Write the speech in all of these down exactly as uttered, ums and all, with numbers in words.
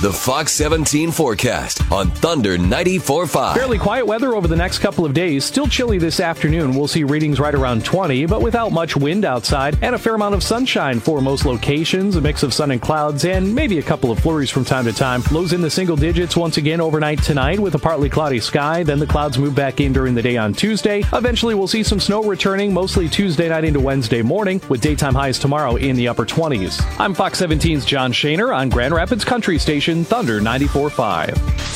the Fox seventeen forecast on Thunder ninety-four point five. Fairly quiet weather over the next couple of days. Still chilly this afternoon. We'll see readings right around twenty, but without much wind outside and a fair amount of sunshine for most locations. A mix of sun and clouds and maybe a couple of flurries from time to time. Lows in the single digits once again overnight tonight with a partly cloudy sky. Then the clouds move back in during the day on Tuesday. Eventually we'll see some snow returning mostly Tuesday night into Wednesday morning with daytime highs tomorrow in the upper twenties. I'm Fox seventeen's John Shaner on Grand Rapids Country Station Thunder ninety-four point five.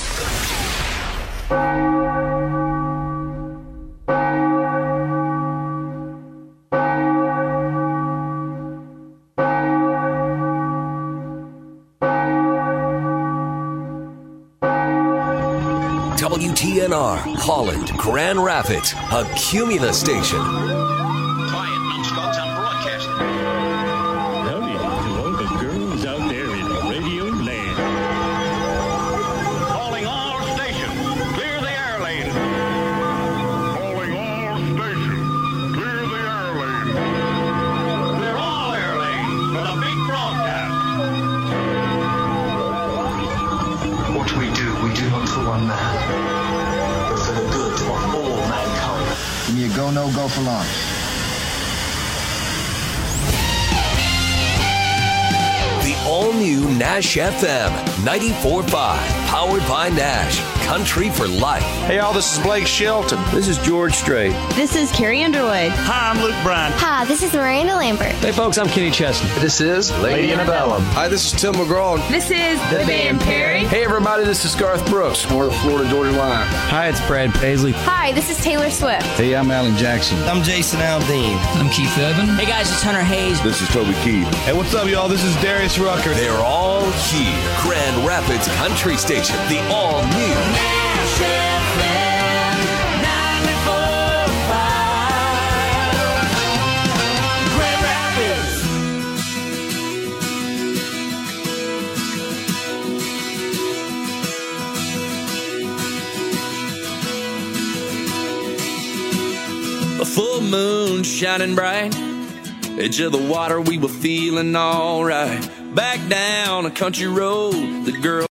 W T N R, Holland, Grand Rapids, a Cumulus station. Quiet, numbskulls, I'm broadcasting. Howdy to all the girls out there in radio land. Calling all stations, clear the air lane. Calling all stations, clear the air lane. Clear all air lanes for the big broadcast. What we do, we do not for one man, but for the good of all mankind. Give me a go, no go for launch. The all-new Nash F M ninety-four point five, powered by Nash, country for life. Hey, y'all, this is Blake Shelton. This is George Strait. This is Carrie Underwood. Hi, I'm Luke Bryan. Hi, this is Miranda Lambert. Hey, folks, I'm Kenny Chesney. This is Lady Antebellum. Hi, this is Tim McGraw. This is The Van Perry. Hey, everybody, this is Garth Brooks. North Florida Georgia Line. Hi, it's Brad Paisley. Hi, this is Taylor Swift. Hey, I'm Alan Jackson. I'm Jason Aldean. I'm Keith Urban. Hey, guys, it's Hunter Hayes. This is Toby Keith. Hey, what's up, y'all? This is Darius Rucker. They're all here. Grand Rapids Country Station, the all-new Nash F M ninety-four point five. Grand Rapids. A full moon shining bright, edge of the water, we were feeling alright. Back down a country road, the girl